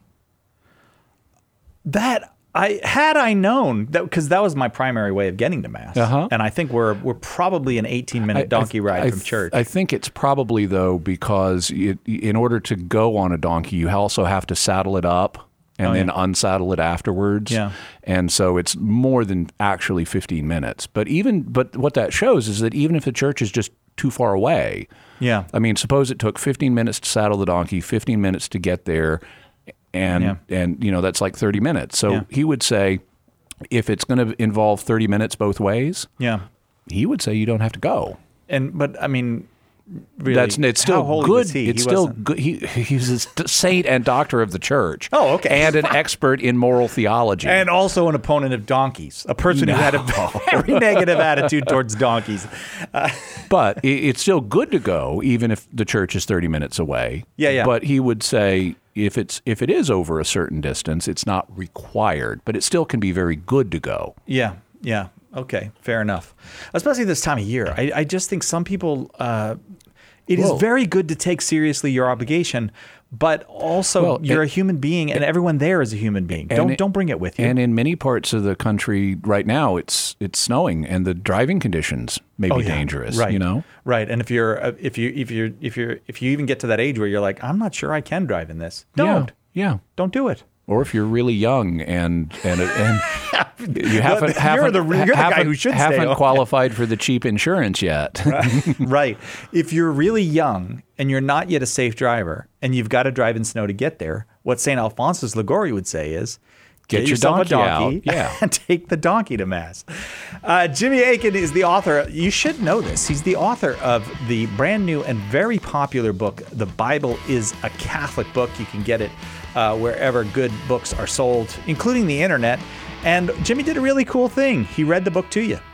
That I had I known that, because that was my primary way of getting to Mass, Uh-huh. and I think we're we're probably an eighteen minute donkey I, ride I, from church. I think it's probably, though, because it, in order to go on a donkey, you also have to saddle it up and Oh, then yeah. unsaddle it afterwards. Yeah. And so it's more than actually fifteen minutes. But even but what that shows is that even if the church is just too far away, Yeah. I mean, suppose it took fifteen minutes to saddle the donkey, fifteen minutes to get there, and Yeah. and you know that's like thirty minutes. So Yeah. he would say, if it's going to involve thirty minutes both ways, yeah, he would say you don't have to go. and but I mean, really, That's it's how still holy good. was he? It's He still wasn't- good. He he's a st- saint and doctor of the church. Oh, okay. And an expert in moral theology. And also an opponent of donkeys, a person who had a very negative attitude towards donkeys. Uh, but it, it's still good to go, even if the church is thirty minutes away. Yeah, yeah. But he would say if it's if it is over a certain distance, it's not required, but it still can be very good to go. yeah, yeah. Okay, fair enough. Especially this time of year. I, I just think some people, uh, it is Well- very good to take seriously your obligation, but also Well, you're and- a human being and everyone there is a human being. And Don't it- don't bring it with you. And in many parts of the country right now, it's it's snowing, and the driving conditions may Oh, be yeah. dangerous. Right. You know. Right. And if you're uh, if you if you if you if you even get to that age where you're like, I'm not sure I can drive in this. Don't. Yeah. yeah. Don't do it. Or if you're really young and and and you haven't You're haven't, the- you're the guy haven't, who should stay haven't home. qualified for the cheap insurance yet. Right. If you're really young and you're not yet a safe driver and you've got to drive in snow to get there, what Saint Alphonsus Liguori would say is, Get your yourself donkey a donkey out. Yeah. and take the donkey to Mass. Uh, Jimmy Akin is the author. You should know this. He's the author of the brand new and very popular book, The Bible is a Catholic Book. You can get it uh, wherever good books are sold, including the internet. And Jimmy did a really cool thing. He read the book to you.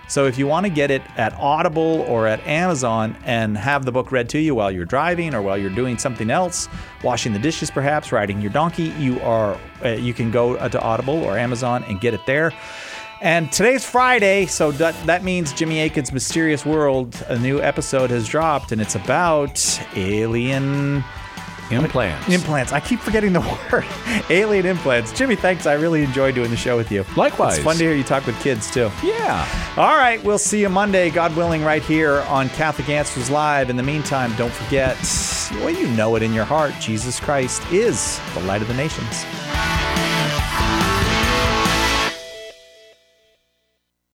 So if you want to get it at Audible or at Amazon and have the book read to you while you're driving or while you're doing something else, washing the dishes perhaps, riding your donkey, you are uh, you can go to Audible or Amazon and get it there. And today's Friday, so that, that means Jimmy Akin's Mysterious World, a new episode has dropped, and it's about alien... Implants. Implants. I keep forgetting the word. Alien implants. Jimmy, thanks. I really enjoy doing the show with you. Likewise. It's fun to hear you talk with kids, too. Yeah. All right. We'll see you Monday, God willing, right here on Catholic Answers Live. In the meantime, don't forget, well, you know it in your heart, Jesus Christ is the light of the nations.